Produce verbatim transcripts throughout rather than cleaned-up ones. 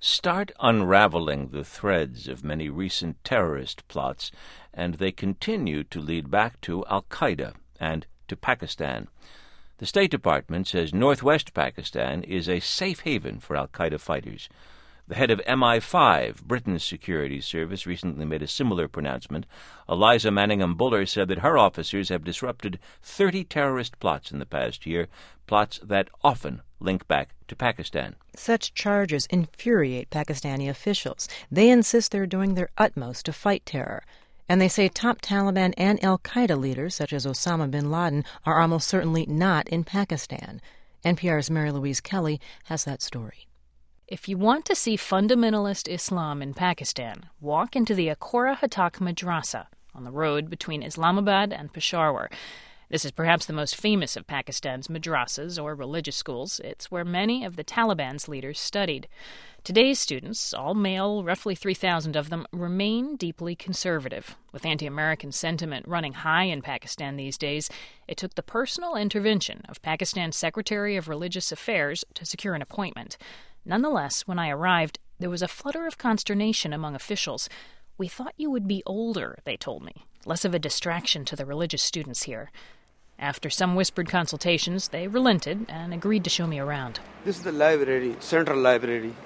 start unraveling the threads of many recent terrorist plots, and they continue to lead back to al-Qaeda and to Pakistan. The State Department says northwest Pakistan is a safe haven for al-Qaeda fighters. The head of M I five, Britain's security service, recently made a similar pronouncement. Eliza Manningham-Buller said that her officers have disrupted thirty terrorist plots in the past year, plots that often link back to Pakistan. Such charges infuriate Pakistani officials. They insist they're doing their utmost to fight terror. And they say top Taliban and al-Qaeda leaders, such as Osama bin Laden, are almost certainly not in Pakistan. N P R's Mary Louise Kelly has that story. If you want to see fundamentalist Islam in Pakistan, walk into the Akora Hatak Madrasa on the road between Islamabad and Peshawar. This is perhaps the most famous of Pakistan's madrasas, or religious schools. It's where many of the Taliban's leaders studied. Today's students, all male, roughly three thousand of them, remain deeply conservative. With anti-American sentiment running high in Pakistan these days, it took the personal intervention of Pakistan's Secretary of Religious Affairs to secure an appointment. Nonetheless, when I arrived, there was a flutter of consternation among officials. "We thought you would be older," they told me, "less of a distraction to the religious students here." After some whispered consultations, they relented and agreed to show me around. This is the library, central library.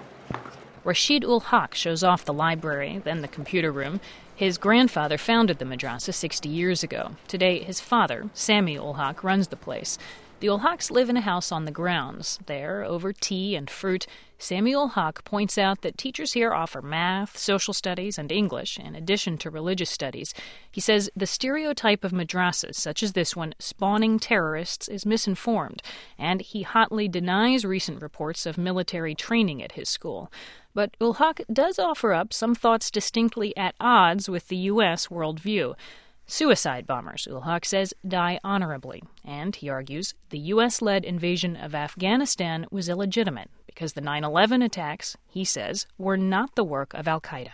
Rashid ul Haq shows off the library, then the computer room. His grandfather founded the madrasa sixty years ago. Today, his father, Sami ul Haq, runs the place. The ul Haqs live in a house on the grounds. There, over tea and fruit, Sami ul Haq points out that teachers here offer math, social studies, and English, in addition to religious studies. He says the stereotype of madrasas, such as this one, spawning terrorists, is misinformed, and he hotly denies recent reports of military training at his school. But ul Haq does offer up some thoughts distinctly at odds with the U S worldview. Suicide bombers, ul Haq says, die honorably. And, he argues, the U S-led invasion of Afghanistan was illegitimate because the nine eleven attacks, he says, were not the work of al-Qaeda.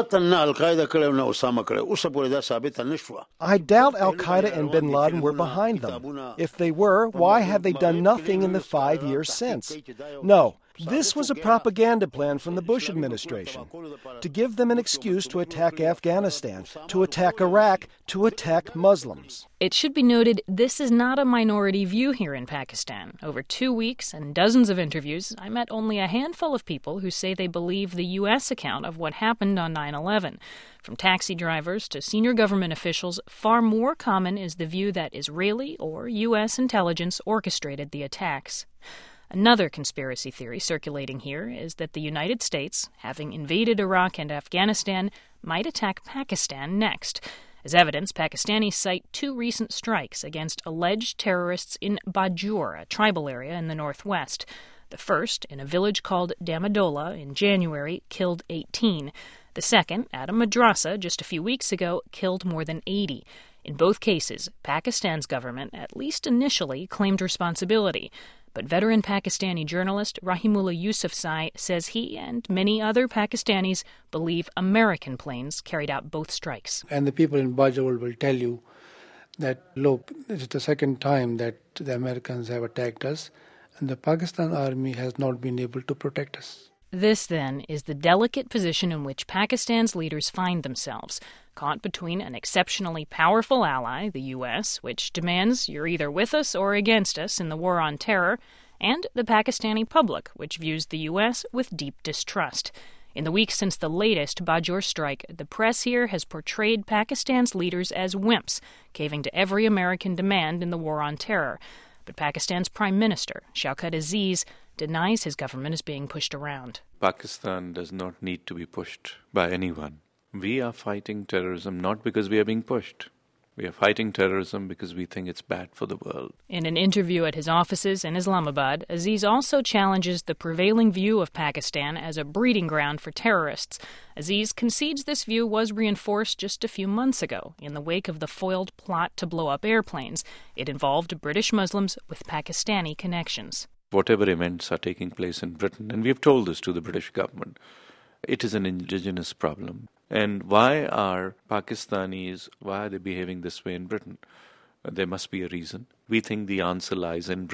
I doubt al-Qaeda and bin Laden were behind them. If they were, why have they done nothing in the five years since? No. This was a propaganda plan from the Bush administration to give them an excuse to attack Afghanistan, to attack Iraq, to attack Muslims. It should be noted this is not a minority view here in Pakistan. Over two weeks and dozens of interviews, I met only a handful of people who say they believe the U S account of what happened on nine eleven. From taxi drivers to senior government officials, far more common is the view that Israeli or U S intelligence orchestrated the attacks. Another conspiracy theory circulating here is that the United States, having invaded Iraq and Afghanistan, might attack Pakistan next. As evidence, Pakistanis cite two recent strikes against alleged terrorists in Bajur, a tribal area in the northwest. The first, in a village called Damadola in January, killed eighteen. The second, at a madrasa just a few weeks ago, killed more than eighty. In both cases, Pakistan's government, at least initially, claimed responsibility. But veteran Pakistani journalist Rahimullah Yousafzai says he and many other Pakistanis believe American planes carried out both strikes. And the people in Bajur will tell you that, look, it's the second time that the Americans have attacked us, and the Pakistan army has not been able to protect us. This, then, is the delicate position in which Pakistan's leaders find themselves, caught between an exceptionally powerful ally, the U S, which demands you're either with us or against us in the war on terror, and the Pakistani public, which views the U S with deep distrust. In the weeks since the latest Bajur strike, the press here has portrayed Pakistan's leaders as wimps, caving to every American demand in the war on terror. But Pakistan's Prime Minister, Shaukat Aziz, denies his government is being pushed around. Pakistan does not need to be pushed by anyone. We are fighting terrorism not because we are being pushed. We are fighting terrorism because we think it's bad for the world. In an interview at his offices in Islamabad, Aziz also challenges the prevailing view of Pakistan as a breeding ground for terrorists. Aziz concedes this view was reinforced just a few months ago in the wake of the foiled plot to blow up airplanes. It involved British Muslims with Pakistani connections. Whatever events are taking place in Britain, and we have told this to the British government, it is an indigenous problem. And why are Pakistanis, why are they behaving this way in Britain? There must be a reason. We think the answer lies in Britain.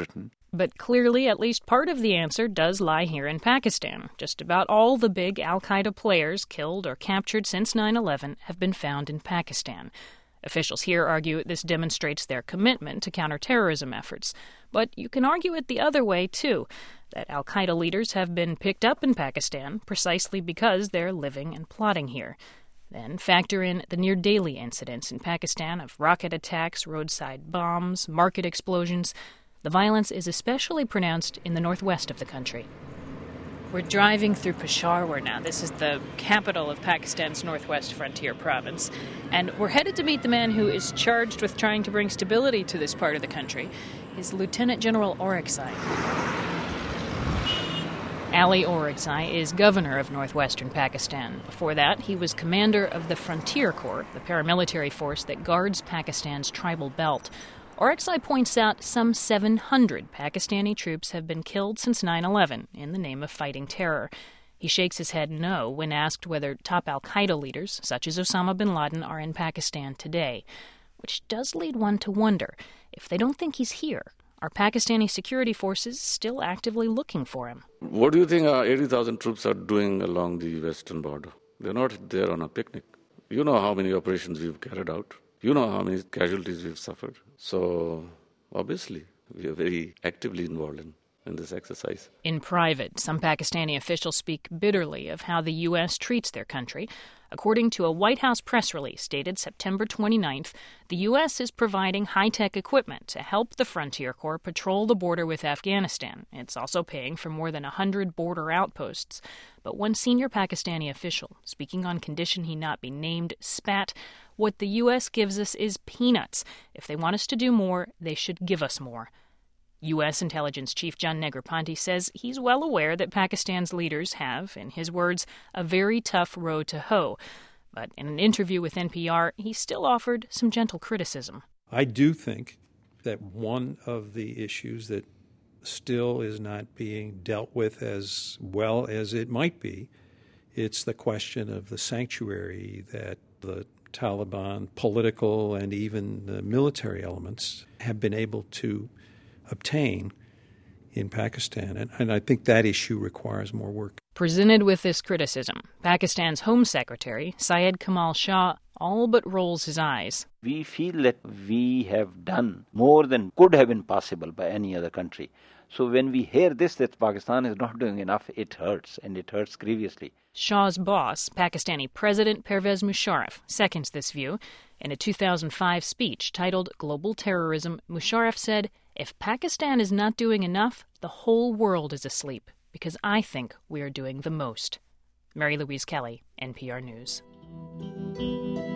But clearly, at least part of the answer does lie here in Pakistan. Just about all the big al-Qaeda players killed or captured since nine eleven have been found in Pakistan. Officials here argue this demonstrates their commitment to counterterrorism efforts. But you can argue it the other way, too, that al-Qaeda leaders have been picked up in Pakistan precisely because they're living and plotting here. Then factor in the near-daily incidents in Pakistan of rocket attacks, roadside bombs, market explosions. The violence is especially pronounced in the northwest of the country. We're driving through Peshawar now. This is the capital of Pakistan's northwest frontier province. And we're headed to meet the man who is charged with trying to bring stability to this part of the country. He's Lieutenant General Orakzai. Ali Orakzai is governor of northwestern Pakistan. Before that, he was commander of the Frontier Corps, the paramilitary force that guards Pakistan's tribal belt. Orakzai points out some seven hundred Pakistani troops have been killed since nine eleven in the name of fighting terror. He shakes his head no when asked whether top al-Qaeda leaders, such as Osama bin Laden, are in Pakistan today, which does lead one to wonder, if they don't think he's here, are Pakistani security forces still actively looking for him? What do you think our eighty thousand troops are doing along the western border? They're not there on a picnic. You know how many operations we've carried out. You know how many casualties we've suffered. So, obviously, we are very actively involved in, in this exercise. In private, some Pakistani officials speak bitterly of how the U S treats their country. According to a White House press release dated September twenty-ninth, the U S is providing high-tech equipment to help the Frontier Corps patrol the border with Afghanistan. It's also paying for more than one hundred border outposts. But one senior Pakistani official, speaking on condition he not be named, spat, "What the U S gives us is peanuts. If they want us to do more, they should give us more." U S Intelligence Chief John Negroponte says he's well aware that Pakistan's leaders have, in his words, a very tough row to hoe. But in an interview with N P R, he still offered some gentle criticism. I do think that one of the issues that still is not being dealt with as well as it might be, it's the question of the sanctuary that the Taliban, political and even the military elements, have been able to obtain in Pakistan. And, and I think that issue requires more work. Presented with this criticism, Pakistan's Home Secretary, Syed Kamal Shah, all but rolls his eyes. We feel that we have done more than could have been possible by any other country. So when we hear this, that Pakistan is not doing enough, it hurts, and it hurts grievously. Shah's boss, Pakistani President Pervez Musharraf, seconds this view. In a two thousand five speech titled Global Terrorism, Musharraf said, "If Pakistan is not doing enough, the whole world is asleep, because I think we are doing the most." Mary Louise Kelly, N P R News.